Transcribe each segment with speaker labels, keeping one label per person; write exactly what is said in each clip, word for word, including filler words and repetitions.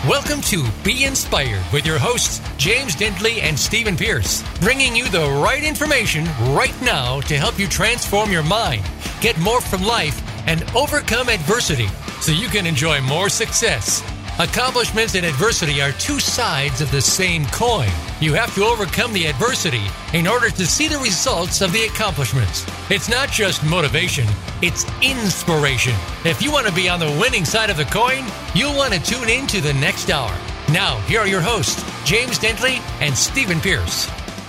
Speaker 1: Welcome to Be Inspired with your hosts, James Dentley and Stephen Pierce, bringing you the right information right now to help you transform your mind, get more from life, and overcome adversity so you can enjoy more success. Accomplishments and adversity are two sides of the same coin. You have to overcome the adversity in order to see the results of the accomplishments. It's not just motivation, it's inspiration. If you want to be on the winning side of the coin, you'll want to tune in to the next hour. Now, here are your hosts, James Dentley and Stephen Pierce.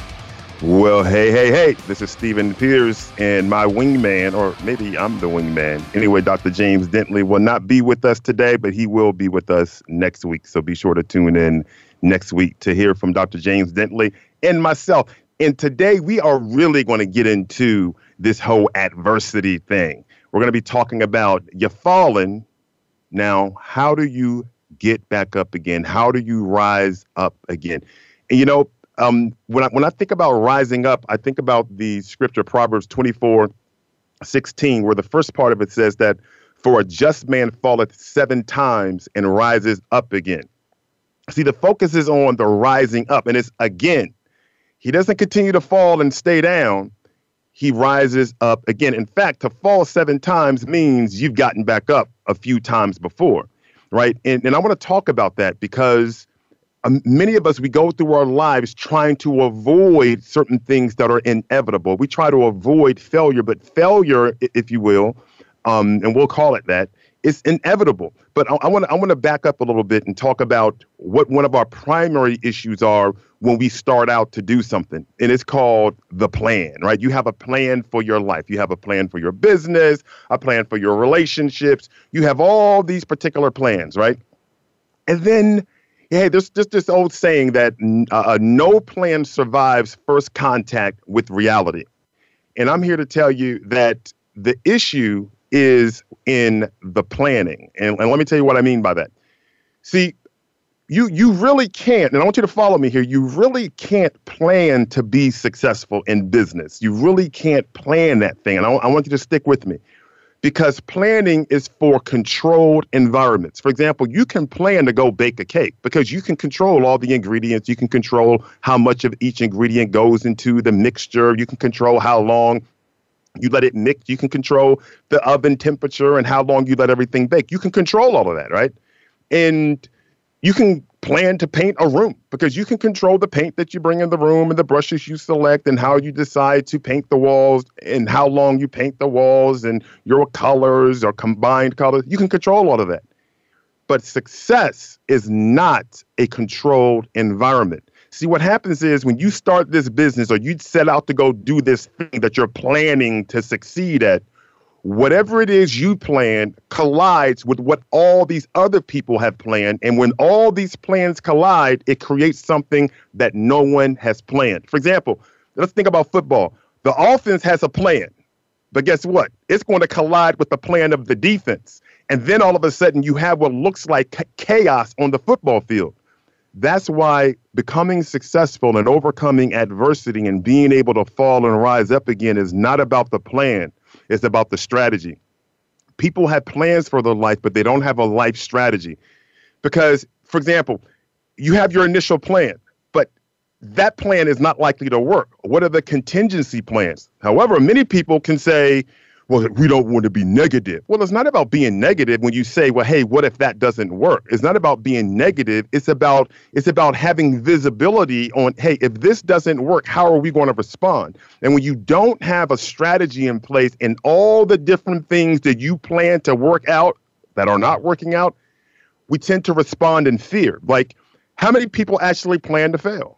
Speaker 2: Well, hey, hey, hey, this is Stephen Pierce, and my wingman, or maybe I'm the wingman. Anyway, Doctor James Dentley will not be with us today, but he will be with us next week. So be sure to tune in next week to hear from Doctor James Dentley and myself. And today we are really going to get into this whole adversity thing. We're going to be talking about you're falling. Now, how do you get back up again? How do you rise up again? And, you know, Um, when I, when I think about rising up, I think about the scripture, Proverbs twenty-four sixteen, where the first part of it says that for a just man falleth seven times and rises up again. See, the focus is on the rising up, and it's again. He doesn't continue to fall and stay down. He rises up again. In fact, to fall seven times means you've gotten back up a few times before, right? And, and I want to talk about that because Um, many of us, we go through our lives trying to avoid certain things that are inevitable. We try to avoid failure, but failure, if you will, um, and we'll call it that, is inevitable. But I want to I want to back up a little bit and talk about what one of our primary issues are when we start out to do something. And it's called the plan, right? You have a plan for your life. You have a plan for your business, a plan for your relationships. You have all these particular plans, right? And then Hey, there's just this old saying that uh, no plan survives first contact with reality. And I'm here to tell you that the issue is in the planning. And, and let me tell you what I mean by that. See, you you really can't, and I want you to follow me here, you really can't plan to be successful in business. You really can't plan that thing. And I, I want you to stick with me. Because planning is for controlled environments. For example, you can plan to go bake a cake because you can control all the ingredients. You can control how much of each ingredient goes into the mixture. You can control how long you let it mix. You can control the oven temperature and how long you let everything bake. You can control all of that, right? And you can plan to paint a room because you can control the paint that you bring in the room and the brushes you select and how you decide to paint the walls and how long you paint the walls and your colors or combined colors. You can control all of that. But success is not a controlled environment. See, what happens is when you start this business or you set out to go do this thing that you're planning to succeed at, whatever it is you plan collides with what all these other people have planned. And when all these plans collide, it creates something that no one has planned. For example, let's think about football. The offense has a plan, but guess what? It's going to collide with the plan of the defense. And then all of a sudden you have what looks like chaos on the football field. That's why becoming successful and overcoming adversity and being able to fall and rise up again is not about the plan. It's about the strategy. People have plans for their life, but they don't have a life strategy. Because, for example, you have your initial plan, but that plan is not likely to work. What are the contingency plans? However, many people can say, well, we don't want to be negative. Well, it's not about being negative when you say, well, hey, what if that doesn't work? It's not about being negative. It's about it's about having visibility on, hey, if this doesn't work, how are we going to respond? And when you don't have a strategy in place and all the different things that you plan to work out that are not working out, we tend to respond in fear. Like, how many people actually plan to fail?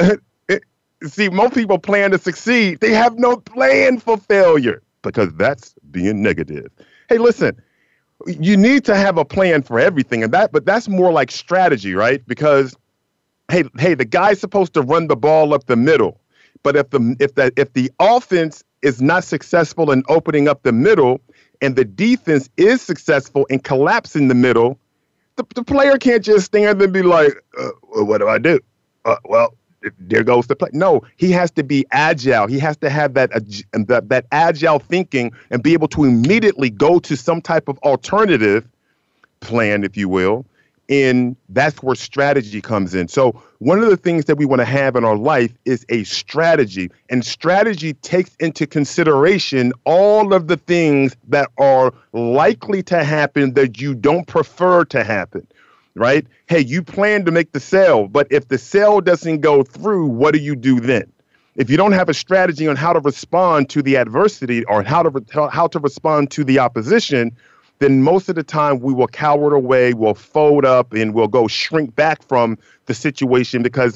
Speaker 2: See, most people plan to succeed. They have no plan for failure, because that's being negative. Hey, listen, you need to have a plan for everything, and that, but that's more like strategy, right? Because, hey, hey, the guy's supposed to run the ball up the middle, but if the if the if the offense is not successful in opening up the middle, and the defense is successful in collapsing the middle, the, the player can't just stand there and be like, uh, well, "What do I do?" Uh, well. There goes the play. No, he has to be agile. He has to have that, uh, that that agile thinking and be able to immediately go to some type of alternative plan, if you will, And that's where strategy comes in. So one of the things that we want to have in our life is a strategy. And strategy takes into consideration all of the things that are likely to happen that you don't prefer to happen, right? Hey, you plan to make the sale, but if the sale doesn't go through, what do you do then? If you don't have a strategy on how to respond to the adversity or how to re- how to respond to the opposition, then most of the time we will cower away, we'll fold up, and we'll go shrink back from the situation because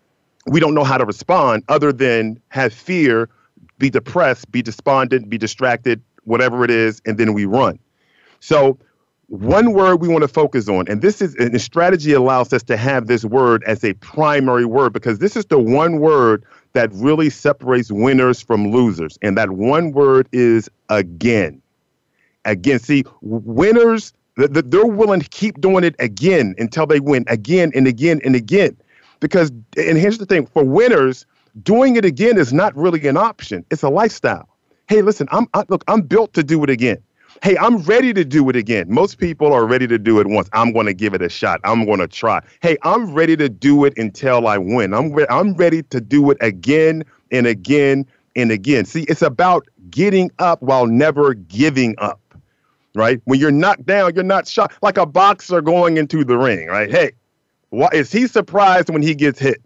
Speaker 2: we don't know how to respond other than have fear, be depressed, be despondent, be distracted, whatever it is, and then we run. So one word we want to focus on, and this is, and the strategy allows us to have this word as a primary word because this is the one word that really separates winners from losers. And that one word is again. Again, see, winners, they're willing to keep doing it again until they win again and again and again. Because, and here's the thing, for winners, doing it again is not really an option. It's a lifestyle. Hey, listen, I'm I, look, I'm built to do it again. Hey, I'm ready to do it again. Most people are ready to do it once. I'm going to give it a shot. I'm going to try. Hey, I'm ready to do it until I win. I'm re- I'm ready to do it again and again and again. See, it's about getting up while never giving up. Right? When you're knocked down, you're not shot like a boxer going into the ring, right? Hey, why is he surprised when he gets hit?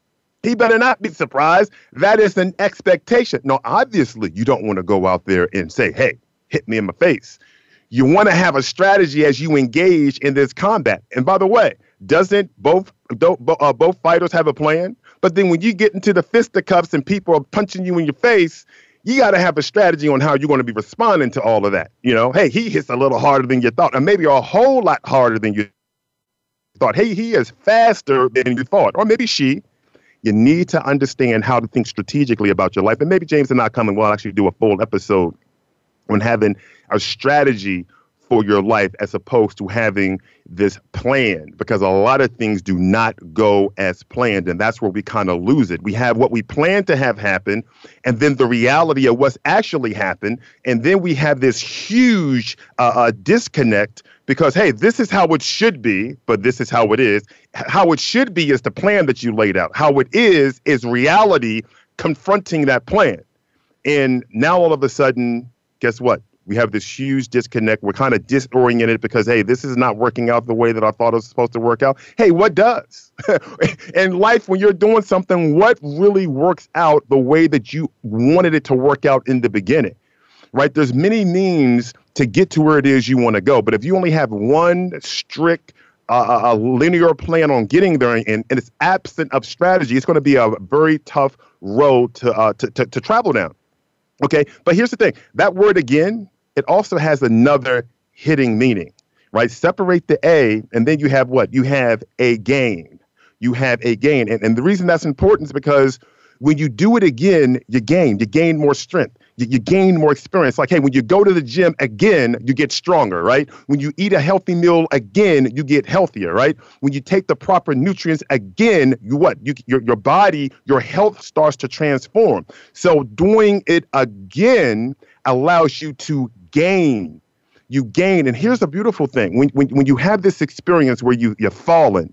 Speaker 2: He better not be surprised. That is an expectation. No, obviously, you don't want to go out there and say, hey, hit me in my face. You want to have a strategy as you engage in this combat. And by the way, doesn't both uh, both fighters have a plan? But then when you get into the fisticuffs and people are punching you in your face, you got to have a strategy on how you're going to be responding to all of that. You know, hey, he hits a little harder than you thought, and maybe a whole lot harder than you thought. Hey, he is faster than you thought, or maybe she. You need to understand how to think strategically about your life. And maybe James and I coming, we'll actually do a full episode on having a strategy for your life as opposed to having this plan, because a lot of things do not go as planned. And that's where we kind of lose it. We have what we plan to have happen, and then the reality of what's actually happened. And then we have this huge uh, uh, disconnect because, hey, this is how it should be, but this is how it is. How it should be is the plan that you laid out. How it is, is reality confronting that plan. And now all of a sudden, guess what? We have this huge disconnect. We're kind of disoriented because, hey, this is not working out the way that I thought it was supposed to work out. Hey, what does? In life, when you're doing something, what really works out the way that you wanted it to work out in the beginning, right? There's many means to get to where it is you want to go. But if you only have one strict uh, a linear plan on getting there and, and it's absent of strategy, it's going to be a very tough road to, uh, to, to, to travel down. Okay, but here's the thing. That word again, it also has another hitting meaning, right? Separate the A, and then you have what? You have a gain. You have a gain. And, and the reason that's important is because when you do it again, you gain. You gain more strength. You, you gain more experience. Like, hey, when you go to the gym again, you get stronger, right? When you eat a healthy meal again, you get healthier, right? When you take the proper nutrients again, you what? You, your, your body, your health starts to transform. So doing it again allows you to gain. You gain. And here's the beautiful thing. When, when, when you have this experience where you, you're falling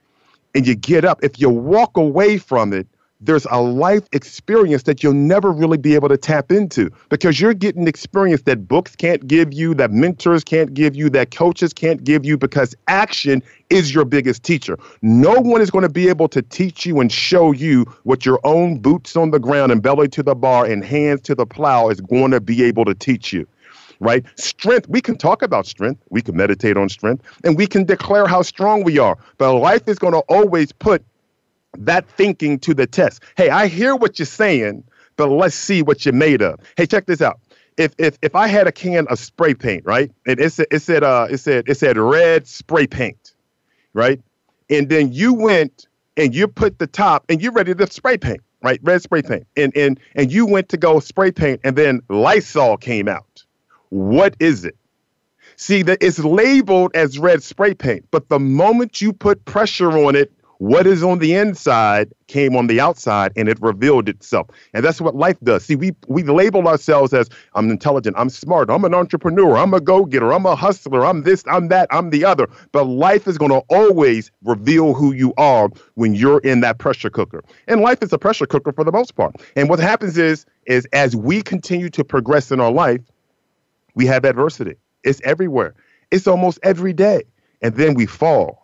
Speaker 2: and you get up, if you walk away from it, there's a life experience that you'll never really be able to tap into because you're getting experience that books can't give you, that mentors can't give you, that coaches can't give you, because action is your biggest teacher. No one is going to be able to teach you and show you what your own boots on the ground and belly to the bar and hands to the plow is going to be able to teach you. Right? Strength, we can talk about strength. We can meditate on strength and we can declare how strong we are. But life is going to always put that thinking to the test. Hey, I hear what you're saying, but let's see what you're made of. Hey, check this out. If if if I had a can of spray paint, right? And it said it said uh it said it said red spray paint, right? And then you went and you put the top and you're ready to spray paint, right? Red spray paint. And and and you went to go spray paint and then Lysol came out. What is it? See, that it's labeled as red spray paint, but the moment you put pressure on it, What is on the inside came on the outside and it revealed itself. And that's what life does. See, we we label ourselves as I'm intelligent, I'm smart, I'm an entrepreneur, I'm a go-getter, I'm a hustler, I'm this, I'm that, I'm the other. But life is going to always reveal who you are when you're in that pressure cooker. And life is a pressure cooker for the most part. And what happens is, is as we continue to progress in our life, we have adversity. It's everywhere. It's almost every day. And then we fall.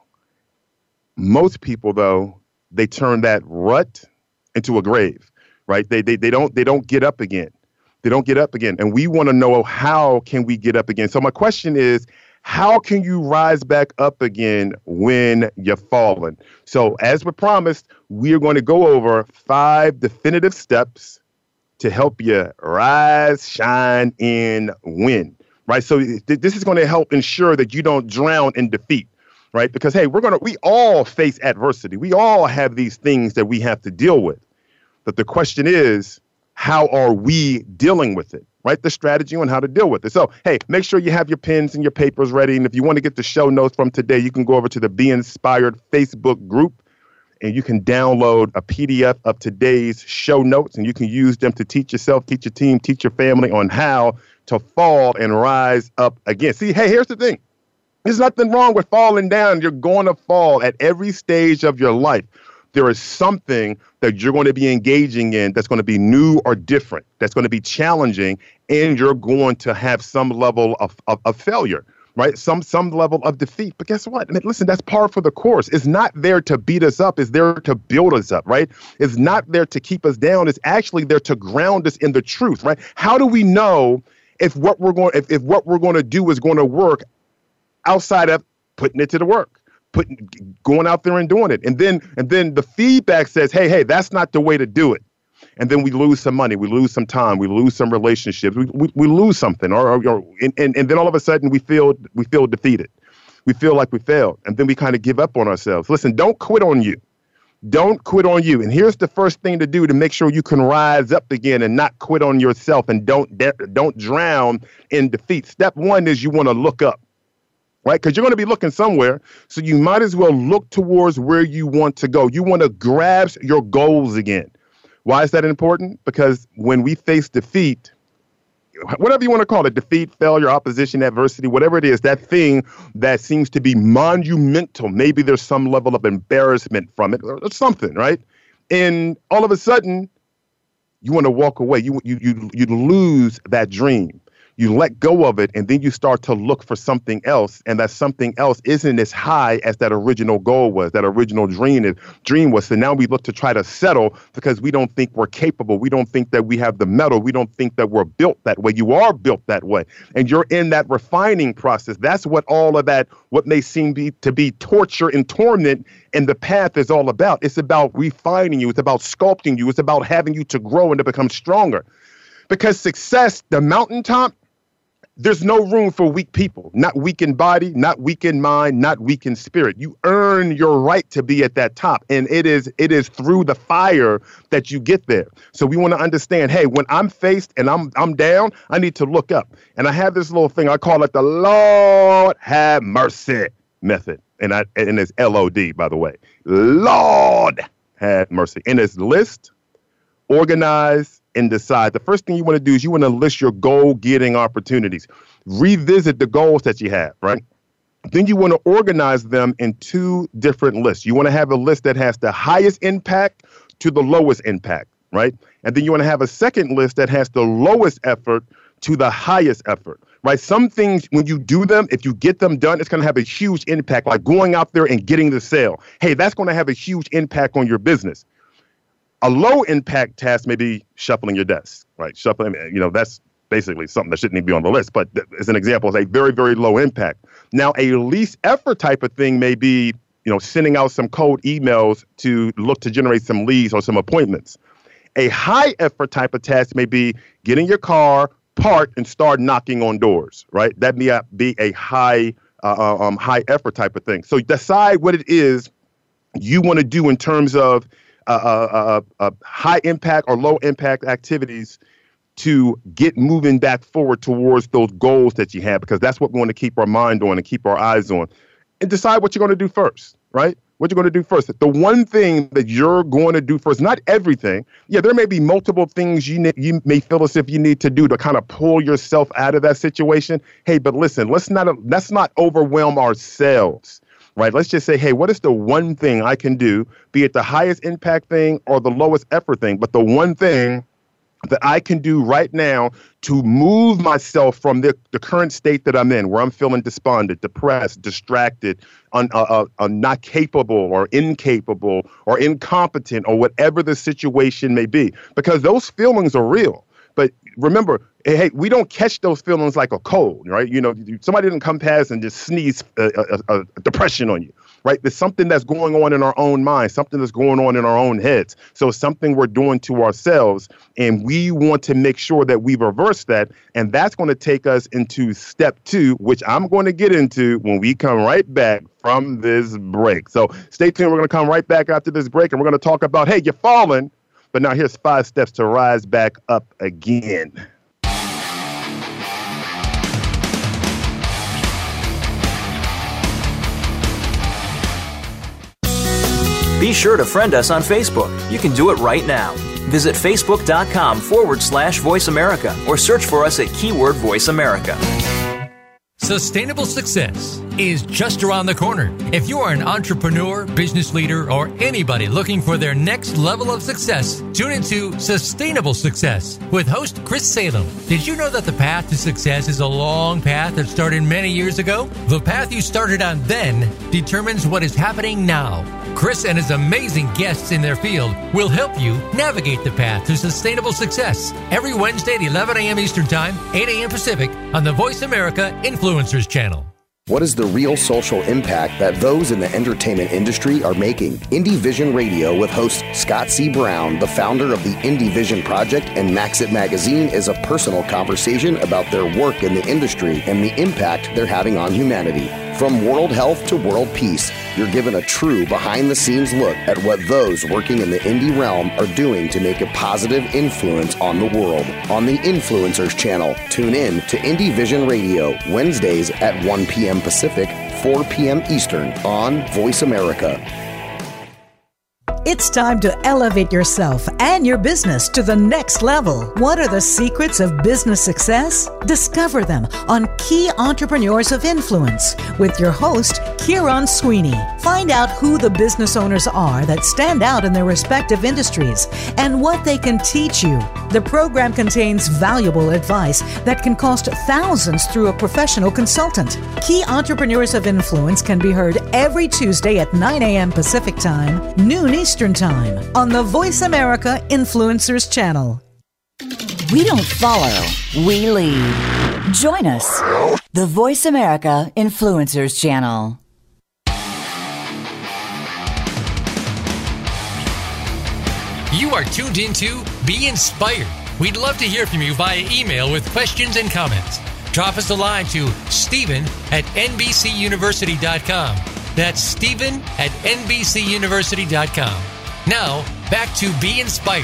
Speaker 2: Most people, though, they turn that rut into a grave, right? They, they, they don't they don't get up again. They don't get up again. And we want to know, how can we get up again? So my question is, how can you rise back up again when you've fallen? So as we promised, we are going to go over five definitive steps to help you rise, shine, and win, right? So th- this is going to help ensure that you don't drown in defeat. Right? Because, hey, we're going to, we all face adversity. We all have these things that we have to deal with. But the question is, how are we dealing with it? Right? The strategy on how to deal with it. So, hey, make sure you have your pens and your papers ready. And if you want to get the show notes from today, you can go over to the Be Inspired Facebook group and you can download a P D F of today's show notes and you can use them to teach yourself, teach your team, teach your family on how to fall and rise up again. See, hey, here's the thing. There's nothing wrong with falling down. You're going to fall at every stage of your life. There is something that you're going to be engaging in that's going to be new or different, that's going to be challenging, and you're going to have some level of, of, of failure, right? Some some level of defeat. But guess what? I mean, listen, that's par for the course. It's not there to beat us up. It's there to build us up, right? It's not there to keep us down. It's actually there to ground us in the truth, right? How do we know if what we're going if, if what we're going to do is going to work outside of putting it to the work, putting, going out there and doing it. And then, and then the feedback says, hey, hey, that's not the way to do it. And then we lose some money, we lose some time, we lose some relationships, we we, we lose something, or, or, or and, and, and then all of a sudden we feel, we feel defeated. We feel like we failed. And then we kind of give up on ourselves. Listen, don't quit on you. Don't quit on you. And here's the first thing to do to make sure you can rise up again and not quit on yourself and don't, don't drown in defeat. Step one is you want to look up. Right? Because you're going to be looking somewhere. So you might as well look towards where you want to go. You want to grasp your goals again. Why is that important? Because when we face defeat, whatever you want to call it, defeat, failure, opposition, adversity, whatever it is, that thing that seems to be monumental, maybe there's some level of embarrassment from it or something, right? And all of a sudden, you want to walk away. You, you, you, you lose that dream. You let go of it, and then you start to look for something else, and that something else isn't as high as that original goal was, that original dream is, dream was. So now we look to try to settle because we don't think we're capable. We don't think that we have the metal. We don't think that we're built that way. You are built that way, and you're in that refining process. That's what all of that, what may seem be, to be torture and torment in the path is all about. It's about refining you. It's about sculpting you. It's about having you to grow and to become stronger. Because success, the mountaintop, there's no room for weak people, not weak in body, not weak in mind, not weak in spirit. You earn your right to be at that top. And it is it is through the fire that you get there. So we want to understand, hey, when I'm faced and I'm I'm down, I need to look up. And I have this little thing, I call it the Lord have mercy method. And I and it's L O D, by the way. Lord have mercy. And it's list, organize, and decide. The first thing you want to do is you want to list your goal-getting opportunities. Revisit the goals that you have, right? Then you want to organize them in two different lists. You want to have a list that has the highest impact to the lowest impact, right? And then you want to have a second list that has the lowest effort to the highest effort, right? Some things, when you do them, if you get them done, it's going to have a huge impact, like going out there and getting the sale. Hey, that's going to have a huge impact on your business. A low impact task may be shuffling your desk, right? Shuffling, you know, that's basically something that shouldn't even be on the list. But as an example, it's a very, very low impact. Now, a least effort type of thing may be, you know, sending out some cold emails to look to generate some leads or some appointments. A high effort type of task may be get in your car, park, and start knocking on doors, right? That may be a high, uh, um, high effort type of thing. So decide what it is you want to do in terms of Uh, uh, uh, uh, high impact or low impact activities to get moving back forward towards those goals that you have, because that's what we want to keep our mind on and keep our eyes on, and decide what you're going to do first, right? What you're going to do first. The one thing that you're going to do first, not everything. Yeah, there may be multiple things you ne- you may feel as if you need to do to kind of pull yourself out of that situation. Hey, but listen, let's not let's not overwhelm ourselves, right? Let's just say, hey, what is the one thing I can do, be it the highest impact thing or the lowest effort thing, but the one thing that I can do right now to move myself from the, the current state that I'm in, where I'm feeling despondent, depressed, distracted, un, uh, uh, uh, not capable or incapable or incompetent or whatever the situation may be, because those feelings are real. But remember, hey, we don't catch those feelings like a cold, right? You know, somebody didn't come past and just sneeze a, a, a depression on you, right? There's something that's going on in our own mind, something that's going on in our own heads. So it's something we're doing to ourselves, and we want to make sure that we reverse that. And that's going to take us into step two, which I'm going to get into when we come right back from this break. So stay tuned. We're going to come right back after this break, and we're going to talk about, hey, you're falling, but now here's five steps to rise back up again.
Speaker 3: Be sure to friend us on Facebook. You can do it right now. Visit facebook.com forward slash Voice America or search for us at keyword Voice America.
Speaker 1: Sustainable success is just around the corner. If you are an entrepreneur, business leader, or anybody looking for their next level of success, tune into Sustainable Success with host Chris Salem. Did you know that the path to success is a long path that started many years ago? The path you started on then determines what is happening now. Chris and his amazing guests in their field will help you navigate the path to sustainable success every Wednesday at eleven a.m. Eastern Time, eight a.m. Pacific on the Voice America Influencers Channel.
Speaker 4: What is the real social impact that those in the entertainment industry are making? Indie Vision Radio with host Scott C. Brown, the founder of the Indie Vision Project and Maxit Magazine, is a personal conversation about their work in the industry and the impact they're having on humanity. From world health to world peace, you're given a true behind-the-scenes look at what those working in the indie realm are doing to make a positive influence on the world. On the Influencers Channel, tune in to Indie Vision Radio, Wednesdays at one p.m. Pacific, four p.m. Eastern on Voice America.
Speaker 5: It's time to elevate yourself and your business to the next level. What are the secrets of business success? Discover them on Key Entrepreneurs of Influence with your host, Kieran Sweeney. Find out who the business owners are that stand out in their respective industries and what they can teach you. The program contains valuable advice that can cost thousands through a professional consultant. Key Entrepreneurs of Influence can be heard every Tuesday at nine a.m. Pacific Time, noon Eastern Time on the Voice America Influencers Channel.
Speaker 6: We don't follow, we lead. Join us, the Voice America Influencers Channel.
Speaker 1: You are tuned into Be Inspired. We'd love to hear from you via email with questions and comments. Drop us a line to Stephen at N B C University dot com. That's Stephen at N B C University dot com. Now, back to Be Inspired.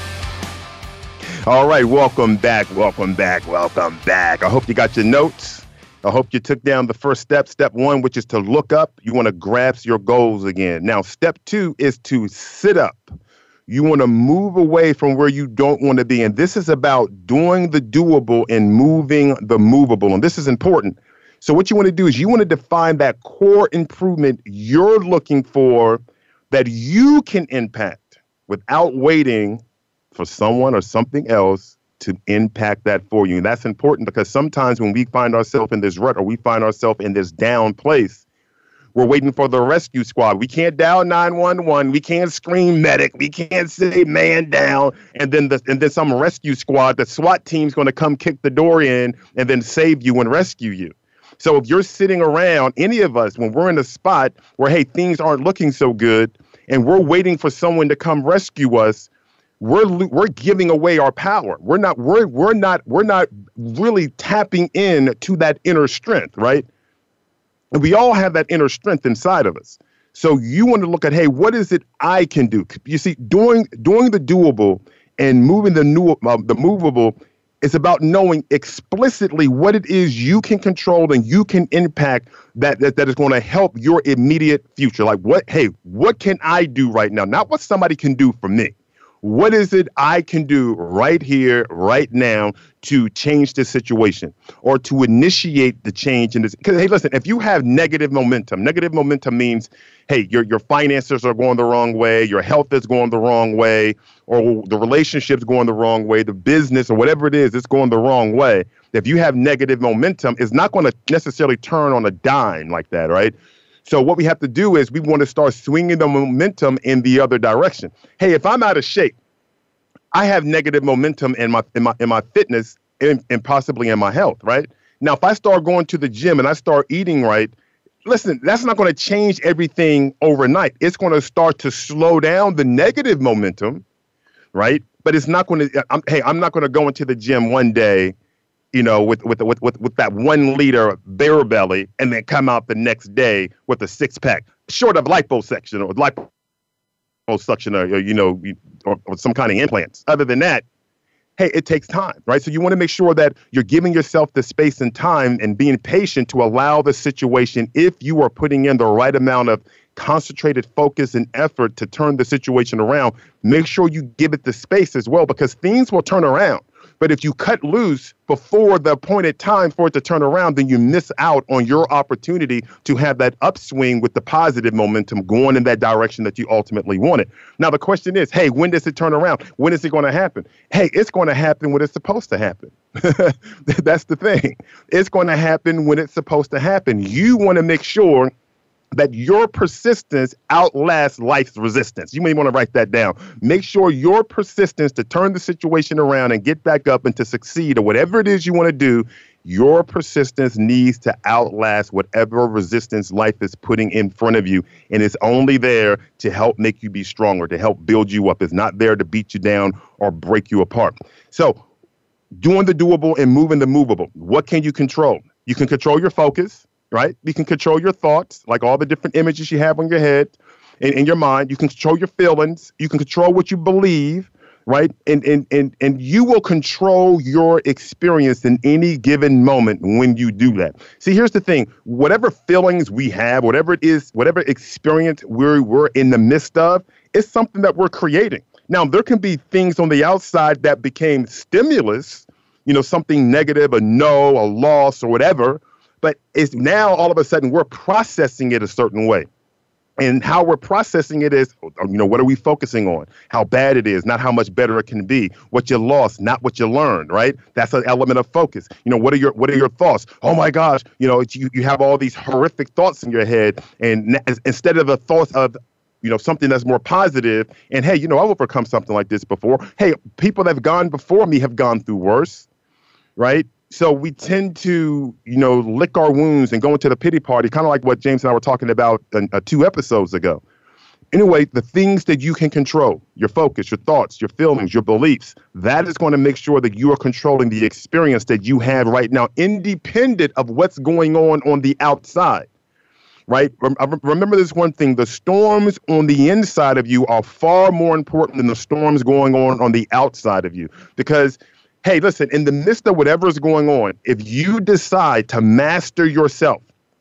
Speaker 2: All right, welcome back, welcome back, welcome back. I hope you got your notes. I hope you took down the first step, step one, which is to look up. You want to grasp your goals again. Now, step two is to sit up. You want to move away from where you don't want to be. And this is about doing the doable and moving the movable. And this is important. So what you want to do is you want to define that core improvement you're looking for that you can impact without waiting for someone or something else to impact that for you. And that's important because sometimes when we find ourselves in this rut or we find ourselves in this down place, we're waiting for the rescue squad. We can't dial nine one one. We can't scream medic. We can't say man down. And then the, and then some rescue squad, the SWAT team's going to come kick the door in and then save you and rescue you. So if you're sitting around, any of us, when we're in a spot where, hey, things aren't looking so good and we're waiting for someone to come rescue us, we're we're giving away our power. We're not we're we're not we're not really tapping in to that inner strength, right? And we all have that inner strength inside of us. So you want to look at, hey, what is it I can do? You see, doing doing the doable and moving the new uh, the movable It's about knowing explicitly what it is you can control and you can impact that, that, that is going to help your immediate future. Like what, hey, what can I do right now? Not what somebody can do for me. What is it I can do right here, right now to change this situation or to initiate the change in this? Because, hey, listen, if you have negative momentum, negative momentum means, hey, your, your finances are going the wrong way, your health is going the wrong way, or the relationship's going the wrong way, the business or whatever it is, it's going the wrong way. If you have negative momentum, it's not going to necessarily turn on a dime like that, right? So what we have to do is we want to start swinging the momentum in the other direction. Hey, if I'm out of shape, I have negative momentum in my in my in my fitness and, and possibly in my health, right? Now, if I start going to the gym and I start eating right, listen, that's not going to change everything overnight. It's going to start to slow down the negative momentum, right? But it's not going to. I'm, hey, I'm not going to go into the gym one day, you know, with with with with with that one liter bear belly, and then come out the next day with a six pack, short of liposuction or liposuction, or you know, or, or some kind of implants. Other than that, hey, it takes time, right? So you want to make sure that you're giving yourself the space and time and being patient to allow the situation, if you are putting in the right amount of concentrated focus and effort to turn the situation around, make sure you give it the space as well, because things will turn around. But if you cut loose before the appointed time for it to turn around, then you miss out on your opportunity to have that upswing with the positive momentum going in that direction that you ultimately wanted. Now, the question is, hey, when does it turn around? When is it going to happen? Hey, it's going to happen when it's supposed to happen. That's the thing. It's going to happen when it's supposed to happen. You want to make sure that your persistence outlasts life's resistance. You may want to write that down. Make sure your persistence to turn the situation around and get back up and to succeed or whatever it is you want to do, your persistence needs to outlast whatever resistance life is putting in front of you. And it's only there to help make you be stronger, to help build you up. It's not there to beat you down or break you apart. So doing the doable and moving the movable. What can you control? You can control your focus. Right? You can control your thoughts, like all the different images you have on your head and in your mind. You can control your feelings. You can control what you believe, right? And, and, and, and you will control your experience in any given moment when you do that. See, here's the thing. Whatever feelings we have, whatever it is, whatever experience we're, we're in the midst of, it's something that we're creating. Now, there can be things on the outside that became stimulus, you know, something negative, a no, a loss, or whatever. But it's now all of a sudden we're processing it a certain way. And how we're processing it is, you know, what are we focusing on? How bad it is, not how much better it can be. What you lost, not what you learned, right? That's an element of focus. You know, what are your what are your thoughts? Oh, my gosh, you know, it's, you, you have all these horrific thoughts in your head. And n- instead of the thoughts of, you know, something that's more positive, and hey, you know, I've overcome something like this before. Hey, people that have gone before me have gone through worse, right? So we tend to, you know, lick our wounds and go into the pity party, kind of like what James and I were talking about uh, two episodes ago. Anyway, the things that you can control, your focus, your thoughts, your feelings, your beliefs, that is going to make sure that you are controlling the experience that you have right now, independent of what's going on on the outside, right? Remember this one thing, the storms on the inside of you are far more important than the storms going on on the outside of you, because hey, listen, in the midst of whatever is going on, if you decide to master yourself,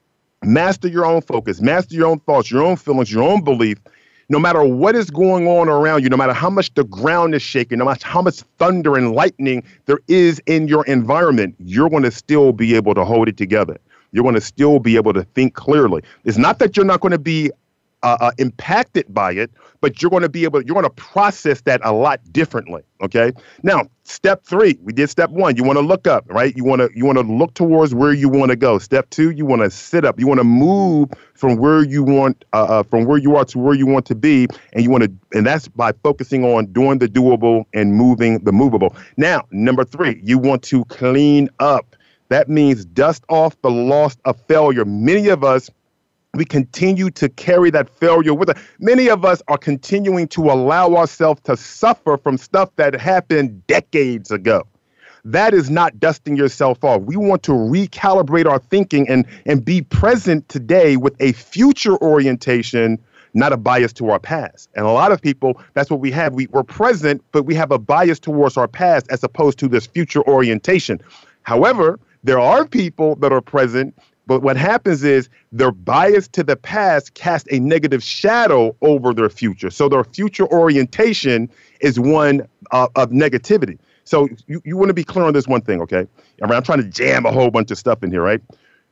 Speaker 2: master your own focus, master your own thoughts, your own feelings, your own belief, no matter what is going on around you, no matter how much the ground is shaking, no matter how much thunder and lightning there is in your environment, you're going to still be able to hold it together. You're going to still be able to think clearly. It's not that you're not going to be Uh, uh, impacted by it, but you're going to be able, you're going to process that a lot differently. Okay. Now, step three, we did step one. You want to look up, right? You want to, you want to look towards where you want to go. Step two, you want to sit up. You want to move from where you want, uh, uh, from where you are to where you want to be. And you want to, and that's by focusing on doing the doable and moving the movable. Now, number three, you want to clean up. That means dust off the loss of failure. Many of us, we continue to carry that failure with us. Many of us are continuing to allow ourselves to suffer from stuff that happened decades ago. That is not dusting yourself off. We want to recalibrate our thinking and, and be present today with a future orientation, not a bias to our past. And a lot of people, that's what we have. We, we're present, but we have a bias towards our past as opposed to this future orientation. However, there are people that are present, but what happens is their bias to the past casts a negative shadow over their future. So their future orientation is one uh, of negativity. So you, you want to be clear on this one thing, okay? I mean, I'm trying to jam a whole bunch of stuff in here, right?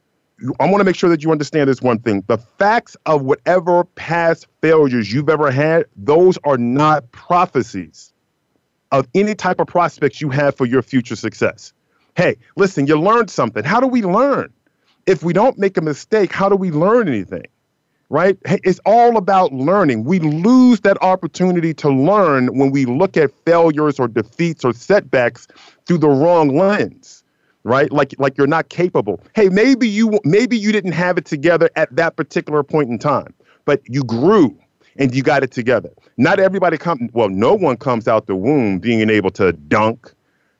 Speaker 2: I want to make sure that you understand this one thing. The facts of whatever past failures you've ever had, those are not prophecies of any type of prospects you have for your future success. Hey, listen, you learned something. How do we learn? If we don't make a mistake, how do we learn anything? Right? Hey, it's all about learning. We lose that opportunity to learn when we look at failures or defeats or setbacks through the wrong lens. Right? Like, like you're not capable. Hey, maybe you, maybe you didn't have it together at that particular point in time, but you grew and you got it together. Not everybody comes, well, no one comes out the womb being able to dunk,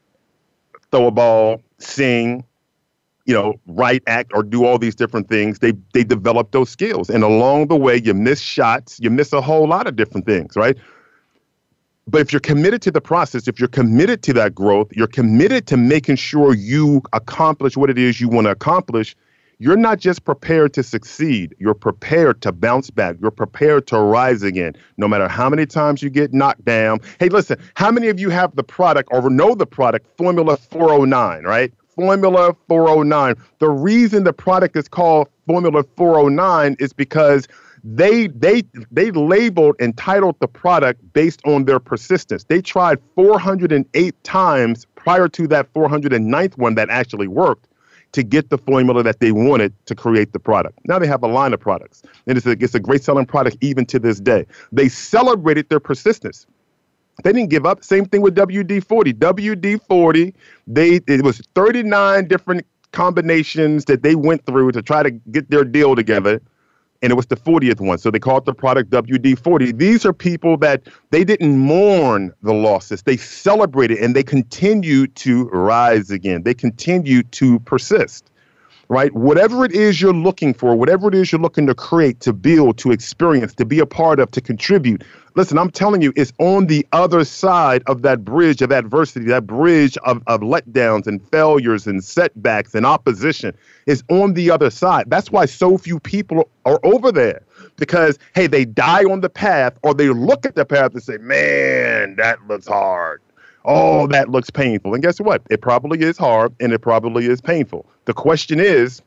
Speaker 2: throw a ball, sing, you know, write, act, or do all these different things. They, they develop those skills. And along the way, you miss shots, you miss a whole lot of different things, right? But if you're committed to the process, if you're committed to that growth, you're committed to making sure you accomplish what it is you want to accomplish, you're not just prepared to succeed. You're prepared to bounce back. You're prepared to rise again, no matter how many times you get knocked down. Hey, listen, how many of you have the product or know the product, Formula four oh nine, right? Formula four oh nine. The reason the product is called Formula four oh nine is because They they they labeled and titled the product based on their persistence. They tried four hundred eight times prior to that four hundred ninth one that actually worked to get the formula that they wanted to create the product. Now they have a line of products, and it's a, it's a great selling product even to this day. They celebrated their persistence. They didn't give up. Same thing with W D forty. W D forty, they it was thirty-nine different combinations that they went through to try to get their deal together. And it was the fortieth one. So they called the product W D forty. These are people that they didn't mourn the losses. They celebrated and they continue to rise again. They continue to persist, right? Whatever it is you're looking for, whatever it is you're looking to create, to build, to experience, to be a part of, to contribute. Listen, I'm telling you, it's on the other side of that bridge of adversity, that bridge of, of letdowns and failures and setbacks and opposition is on the other side. That's why so few people are over there because, hey, they die on the path or they look at the path and say, man, that looks hard. Oh, that looks painful. And guess what? It probably is hard and it probably is painful. The question is,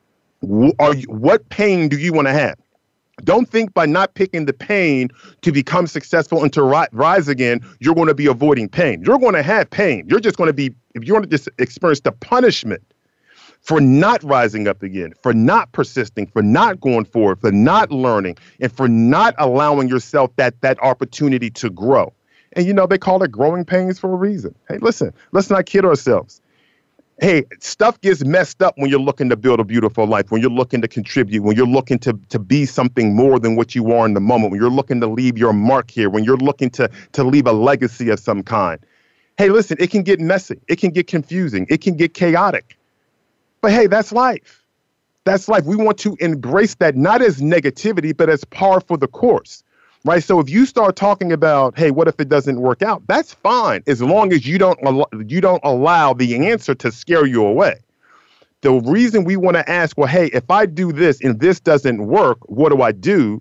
Speaker 2: are you, what pain do you want to have? Don't think by not picking the pain to become successful and to ri- rise again, you're going to be avoiding pain. You're going to have pain. You're just going to be, if you want to just experience the punishment for not rising up again, for not persisting, for not going forward, for not learning, and for not allowing yourself that that opportunity to grow. And, you know, they call it growing pains for a reason. Hey, listen, let's not kid ourselves. Hey, stuff gets messed up when you're looking to build a beautiful life, when you're looking to contribute, when you're looking to, to be something more than what you are in the moment, when you're looking to leave your mark here, when you're looking to, to leave a legacy of some kind. Hey, listen, it can get messy. It can get confusing. It can get chaotic. But hey, that's life. That's life. We want to embrace that not as negativity, but as par for the course. Right. So if you start talking about, hey, what if it doesn't work out? That's fine, as long as you don't you don't allow the answer to scare you away. The reason we want to ask, well, hey, if I do this and this doesn't work, what do I do?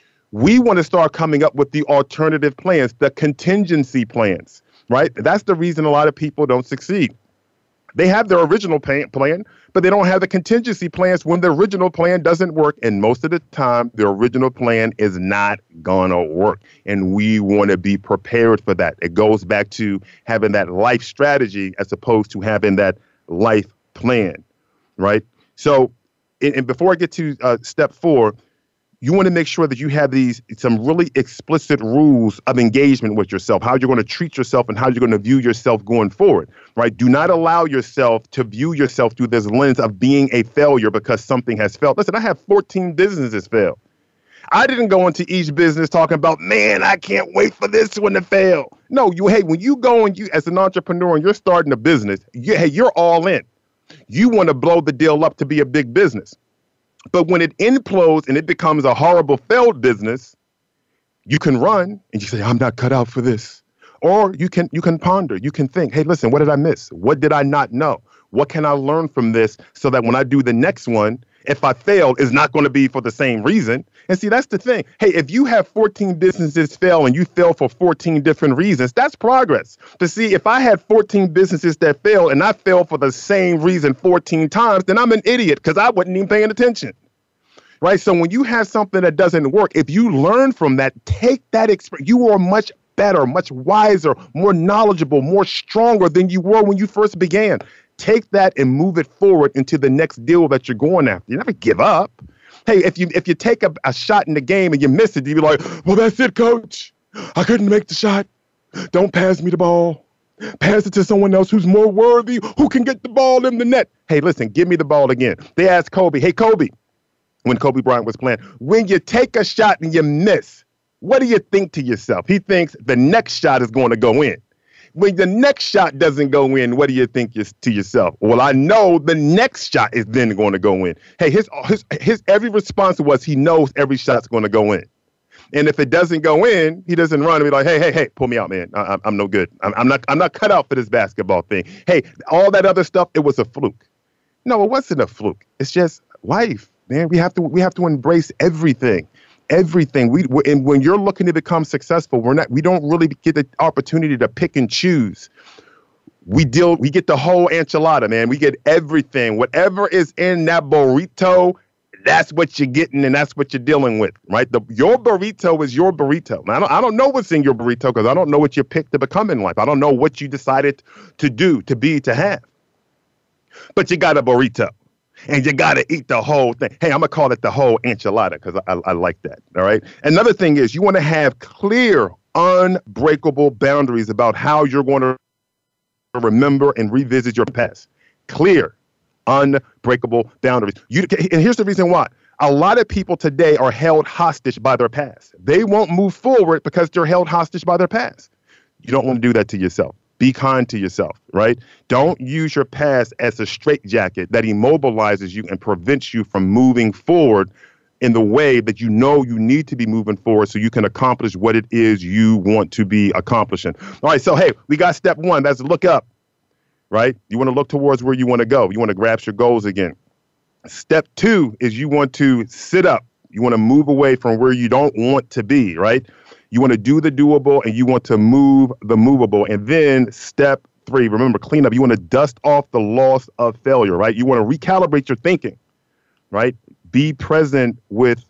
Speaker 2: We want to start coming up with the alternative plans, the contingency plans. Right. That's the reason a lot of people don't succeed. They have their original plan, but they don't have the contingency plans when the original plan doesn't work. And most of the time, the original plan is not going to work. And we want to be prepared for that. It goes back to having that life strategy as opposed to having that life plan, right? So, and, and before I get to uh, step four, you want to make sure that you have these some really explicit rules of engagement with yourself, how you're going to treat yourself and how you're going to view yourself going forward, right? Do not allow yourself to view yourself through this lens of being a failure because something has failed. Listen, I have fourteen businesses fail. I didn't go into each business talking about, man, I can't wait for this one to fail. No, you, hey, when you go and you, as an entrepreneur and you're starting a business, you, hey, you're all in. You want to blow the deal up to be a big business. But when it implodes and it becomes a horrible failed business, You can run and you say, I'm not cut out for this. Or you can you can ponder, you can think, hey, listen, what did I miss? What did I not know? What can I learn from this so that when I do the next one, if I fail, it's not going to be for the same reason. And see, that's the thing. Hey, if you have fourteen businesses fail and you fail for fourteen different reasons, that's progress. To see, if I had fourteen businesses that fail and I fail for the same reason fourteen times, then I'm an idiot because I wasn't even paying attention. Right? So when you have something that doesn't work, if you learn from that, take that experience. You are much better, much wiser, more knowledgeable, more stronger than you were when you first began. Take that and move it forward into the next deal that you're going after. You never give up. Hey, if you if you take a, a shot in the game and you miss it, you be like, well, that's it, coach. I couldn't make the shot. Don't pass me the ball. Pass it to someone else who's more worthy, who can get the ball in the net. Hey, listen, give me the ball again. They asked Kobe, hey, Kobe, when Kobe Bryant was playing, when you take a shot and you miss, what do you think to yourself? He thinks the next shot is going to go in. When the next shot doesn't go in, what do you think to yourself? Well, I know the next shot is then going to go in. Hey, his his his every response was he knows every shot's going to go in. And if it doesn't go in, he doesn't run and be like, hey, hey, hey, pull me out, man. I, I'm no good. I'm, I'm not I'm not cut out for this basketball thing. Hey, all that other stuff, it was a fluke. No, it wasn't a fluke. It's just life, man. We have to we have to embrace everything. Everything we and when you're looking to become successful, we're not. We don't really get the opportunity to pick and choose. We deal. We get the whole enchilada, man. We get everything. Whatever is in that burrito, that's what you're getting, and that's what you're dealing with, right? The your burrito is your burrito. Now, I don't. I don't know what's in your burrito because I don't know what you picked to become in life. I don't know what you decided to do, to be, to have. But you got a burrito. And you got to eat the whole thing. Hey, I'm going to call it the whole enchilada because I, I like that. All right. Another thing is you want to have clear, unbreakable boundaries about how you're going to remember and revisit your past. Clear, unbreakable boundaries. You, and here's the reason why. A lot of people today are held hostage by their past. They won't move forward because they're held hostage by their past. You don't want to do that to yourself. Be kind to yourself, right? Don't use your past as a straitjacket that immobilizes you and prevents you from moving forward in the way that you know you need to be moving forward so you can accomplish what it is you want to be accomplishing. All right, so hey, we got step one. That's look up, right? You want to look towards where you want to go. You want to grasp your goals again. Step two is you want to sit up. You want to move away from where you don't want to be, right? You want to do the doable and you want to move the movable. And then step three, remember, clean up. You want to dust off the loss of failure, right? You want to recalibrate your thinking, right? Be present with,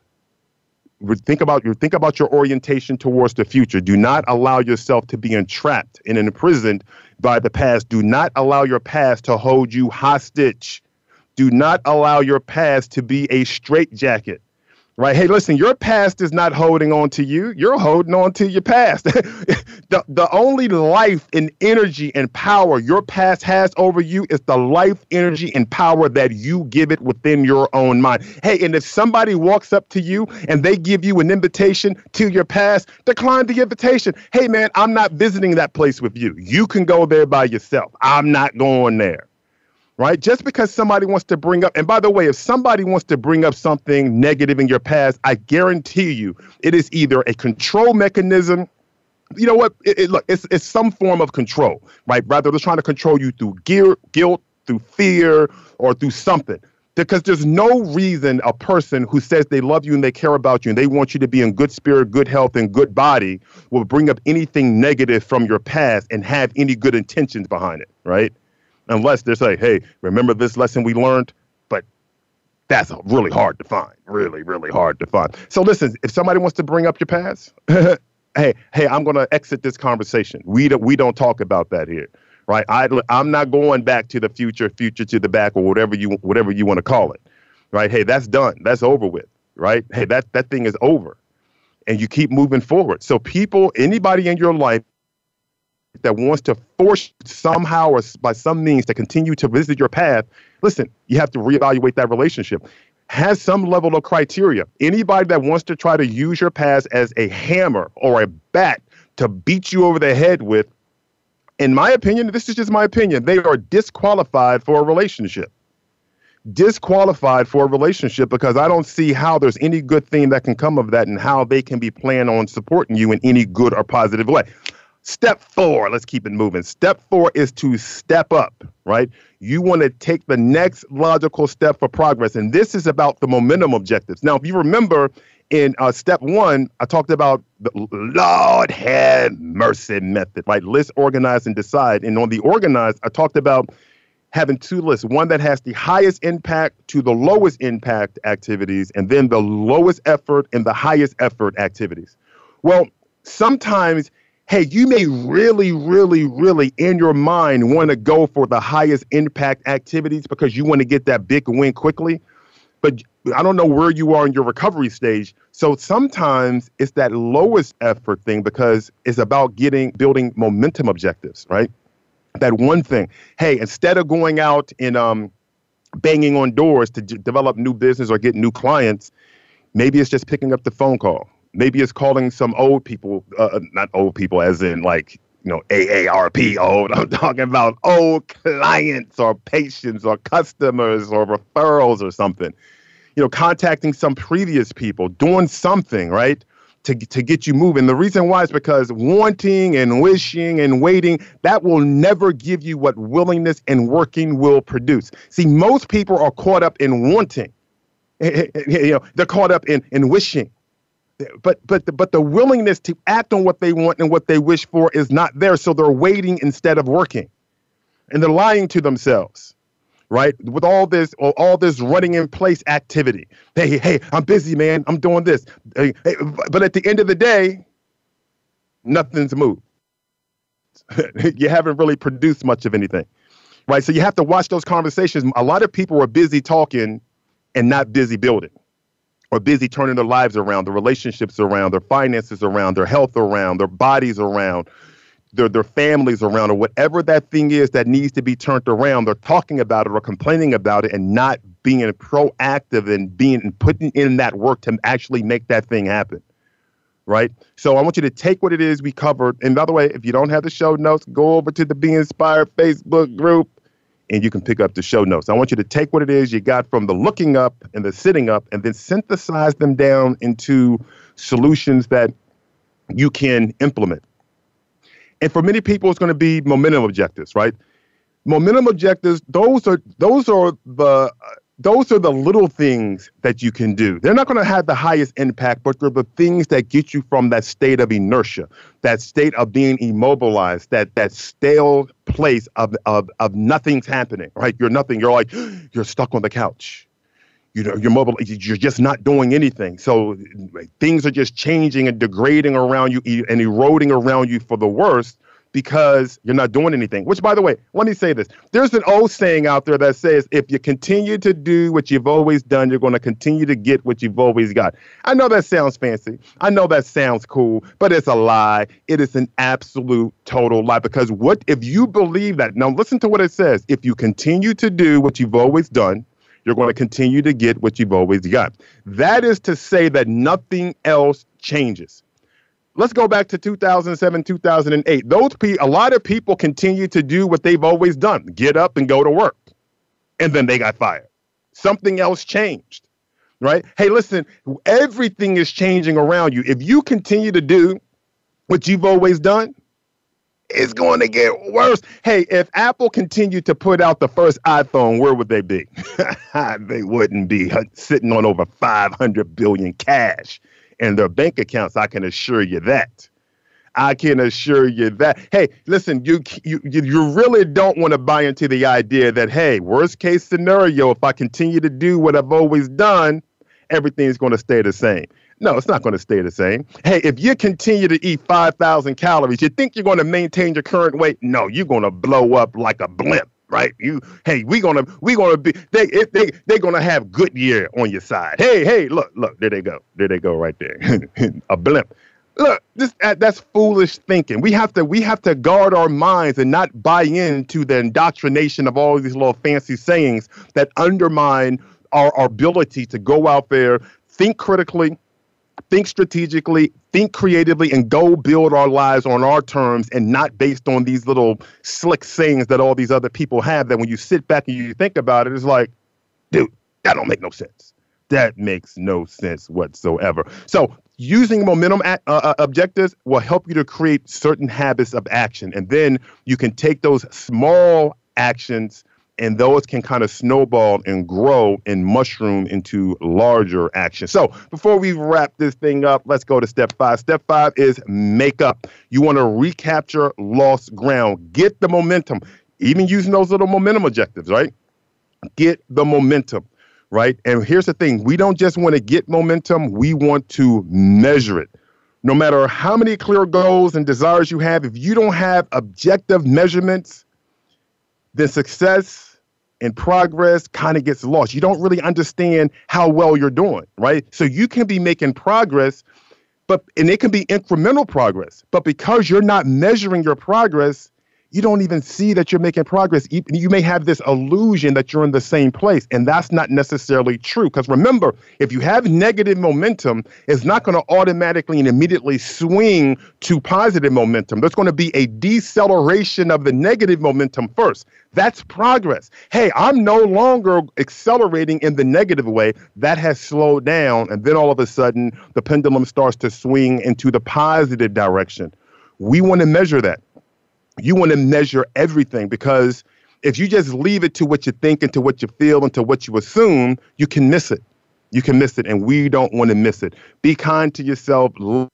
Speaker 2: think about your, think about your orientation towards the future. Do not allow yourself to be entrapped and imprisoned by the past. Do not allow your past to hold you hostage. Do not allow your past to be a straitjacket. Right. Hey, listen, your past is not holding on to you. You're holding on to your past. the, the only life and energy and power your past has over you is the life, energy, and power that you give it within your own mind. Hey, and if somebody walks up to you and they give you an invitation to your past, decline the invitation. Hey, man, I'm not visiting that place with you. You can go there by yourself. I'm not going there. Right? Just because somebody wants to bring up, and by the way, if somebody wants to bring up something negative in your past, I guarantee you it is either a control mechanism. You know what? It, it, look, it's, it's some form of control, right? Rather, they're trying to control you through gear, guilt, through fear, or through something. Because there's no reason a person who says they love you and they care about you and they want you to be in good spirit, good health, and good body will bring up anything negative from your past and have any good intentions behind it, right? Unless they're saying, hey, remember this lesson we learned? But that's really hard to find. Really, really hard to find. So listen, if somebody wants to bring up your past, hey, hey, I'm going to exit this conversation. We don't, we don't talk about that here, right? I, I'm not going back to the future, future to the back, or whatever you whatever you want to call it, right? Hey, that's done. That's over with, right? Hey, that, that thing is over. And you keep moving forward. So people, anybody in your life that wants to force somehow or by some means to continue to visit your path, listen, you have to reevaluate that relationship. Has some level of criteria. Anybody that wants to try to use your past as a hammer or a bat to beat you over the head with, in my opinion, this is just my opinion, they are disqualified for a relationship. disqualified for a relationship because I don't see how there's any good thing that can come of that and how they can be planning on supporting you in any good or positive way. Step four, let's keep it moving. Step four is to step up, right? You want to take the next logical step for progress. And this is about the momentum objectives. Now, if you remember in uh, step one, I talked about the Lord have mercy method, right? List, organize, and decide. And on the organize, I talked about having two lists, one that has the highest impact to the lowest impact activities, and then the lowest effort and the highest effort activities. Well, sometimes, hey, you may really, really, really in your mind want to go for the highest impact activities because you want to get that big win quickly. But I don't know where you are in your recovery stage. So sometimes it's that lowest effort thing because it's about getting, building momentum objectives, right? That one thing. Hey, instead of going out and um, banging on doors to d- develop new business or get new clients, maybe it's just picking up the phone call. Maybe it's calling some old people, uh, not old people as in like, you know, A A R P old. I'm talking about old clients or patients or customers or referrals or something. You know, contacting some previous people, doing something, right, to, to get you moving. The reason why is because wanting and wishing and waiting, that will never give you what willingness and working will produce. See, most people are caught up in wanting. You know, they're caught up in, in wishing. But but the, but the willingness to act on what they want and what they wish for is not there. So they're waiting instead of working. And they're lying to themselves, right? With all this all this running in place activity. Hey, hey, I'm busy, man. I'm doing this. Hey, hey, but at the end of the day, nothing's moved. You haven't really produced much of anything, right? So you have to watch those conversations. A lot of people are busy talking and not busy building. Or busy turning their lives around, their relationships around, their finances around, their health around, their bodies around, their their families around, or whatever that thing is that needs to be turned around. They're talking about it or complaining about it and not being proactive and being and putting in that work to actually make that thing happen. Right? So I want you to take what it is we covered. And by the way, if you don't have the show notes, go over to the Be Inspired Facebook group and you can pick up the show notes. I want you to take what it is you got from the looking up and the sitting up and then synthesize them down into solutions that you can implement. And for many people, it's going to be momentum objectives, right? Momentum objectives, those are those are the those are the little things that you can do. They're not going to have the highest impact, but they're the things that get you from that state of inertia, that state of being immobilized, that that stale place of of of nothing's happening, right? You're nothing. You're like, you're stuck on the couch. You know, you're mobile. You're just not doing anything. So things are just changing and degrading around you and eroding around you for the worst, because you're not doing anything. Which, by the way, let me say this. There's an old saying out there that says, if you continue to do what you've always done, you're going to continue to get what you've always got. I know that sounds fancy. I know that sounds cool, but it's a lie. It is an absolute total lie, because what if you believe that? Now, listen to what it says. If you continue to do what you've always done, you're going to continue to get what you've always got. That is to say that nothing else changes. Let's go back to two thousand seven, two thousand eight. Those pe- a lot of people continue to do what they've always done, get up and go to work. And then they got fired. Something else changed, right? Hey, listen, everything is changing around you. If you continue to do what you've always done, it's going to get worse. Hey, if Apple continued to put out the first iPhone, where would they be? They wouldn't be sitting on over five hundred billion cash in their bank accounts. I can assure you that. I can assure you that. Hey, listen, you you you really don't want to buy into the idea that, hey, worst case scenario, if I continue to do what I've always done, everything's going to stay the same. No, it's not going to stay the same. Hey, if you continue to eat five thousand calories, you think you're going to maintain your current weight? No, you're going to blow up like a blimp, right? You, hey, we're going to, we're going to be, they, if they, they're going to have Goodyear on your side. Hey, hey, look, look, there they go. There they go right there. A blimp. Look, this that, that's foolish thinking. We have to, we have to guard our minds and not buy into the indoctrination of all these little fancy sayings that undermine our, our ability to go out there, think critically, think strategically, think creatively, and go build our lives on our terms and not based on these little slick sayings that all these other people have, that when you sit back and you think about it, it's like, dude, that don't make no sense. That makes no sense whatsoever. So using momentum at, uh, objectives will help you to create certain habits of action. And then you can take those small actions and those can kind of snowball and grow and mushroom into larger action. So before we wrap this thing up, let's go to step five. Step five is make up. You want to recapture lost ground. Get the momentum. Even using those little momentum objectives, right? Get the momentum, right? And here's the thing. We don't just want to get momentum. We want to measure it. No matter how many clear goals and desires you have, if you don't have objective measurements, then success and progress kind of gets lost. You don't really understand how well you're doing, right? So you can be making progress, but and it can be incremental progress. But because you're not measuring your progress, you don't even see that you're making progress. You may have this illusion that you're in the same place, and that's not necessarily true. Because remember, if you have negative momentum, it's not going to automatically and immediately swing to positive momentum. There's going to be a deceleration of the negative momentum first. That's progress. Hey, I'm no longer accelerating in the negative way. That has slowed down, and then all of a sudden, the pendulum starts to swing into the positive direction. We want to measure that. You want to measure everything, because if you just leave it to what you think and to what you feel and to what you assume, you can miss it. You can miss it, and we don't want to miss it. Be kind to yourself, love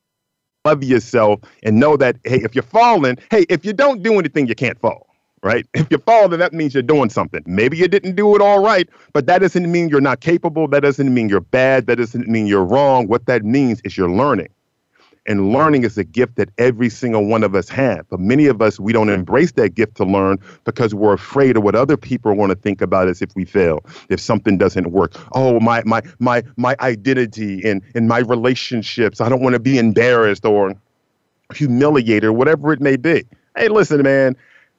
Speaker 2: yourself, and know that, hey, if you're falling, hey, if you don't do anything, you can't fall, right? If you're falling, that means you're doing something. Maybe you didn't do it all right, but that doesn't mean you're not capable. That doesn't mean you're bad. That doesn't mean you're wrong. What that means is you're learning. And learning is a gift that every single one of us have. But many of us, we don't embrace that gift to learn because we're afraid of what other people are going to think about us if we fail, if something doesn't work. Oh, my my my my identity and, and my relationships. I don't want to be embarrassed or humiliated or whatever it may be. Hey, listen, man,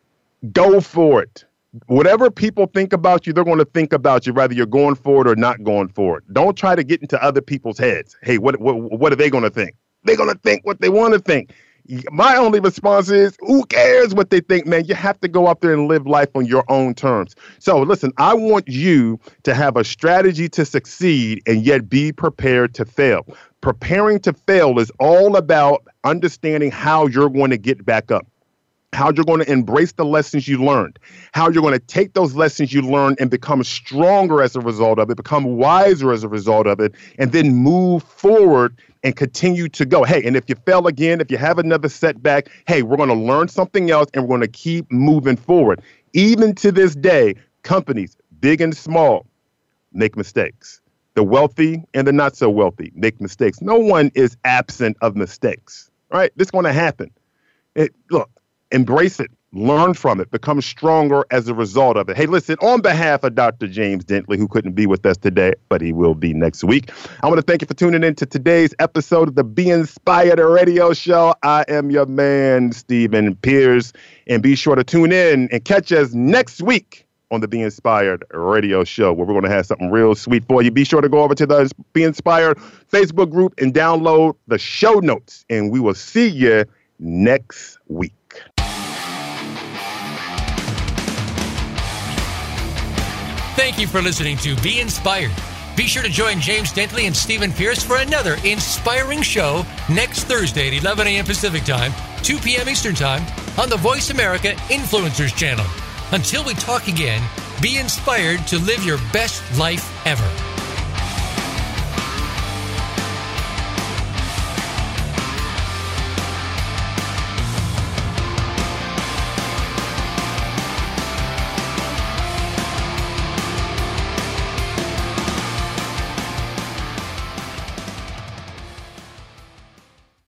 Speaker 2: go for it. Whatever people think about you, they're going to think about you, whether you're going for it or not going for it. Don't try to get into other people's heads. Hey, what what, what are they going to think? They're going to think what they want to think. My only response is, who cares what they think, man? You have to go out there and live life on your own terms. So listen, I want you to have a strategy to succeed and yet be prepared to fail. Preparing to fail is all about understanding how you're going to get back up, how you're going to embrace the lessons you learned, how you're going to take those lessons you learned and become stronger as a result of it, become wiser as a result of it, and then move forward and continue to go. Hey, and if you fail again, if you have another setback, hey, we're going to learn something else and we're going to keep moving forward. Even to this day, companies, big and small, make mistakes. The wealthy and the not so wealthy make mistakes. No one is absent of mistakes, right? This is going to happen. It, look, embrace it. Learn from it. Become stronger as a result of it. Hey, listen, on behalf of Doctor James Dentley, who couldn't be with us today, but he will be next week, I want to thank you for tuning in to today's episode of the Be Inspired Radio Show. I am your man, Stephen Pierce, and be sure to tune in and catch us next week on the Be Inspired Radio Show, where we're going to have something real sweet for you. Be sure to go over to the Be Inspired Facebook group and download the show notes, and we will see you next week.
Speaker 1: Thank you for listening to Be Inspired. Be sure to join James Dentley and Stephen Pierce for another inspiring show next Thursday at eleven a.m. Pacific Time, two p.m. Eastern Time on the Voice America Influencers Channel. Until we talk again, be inspired to live your best life ever.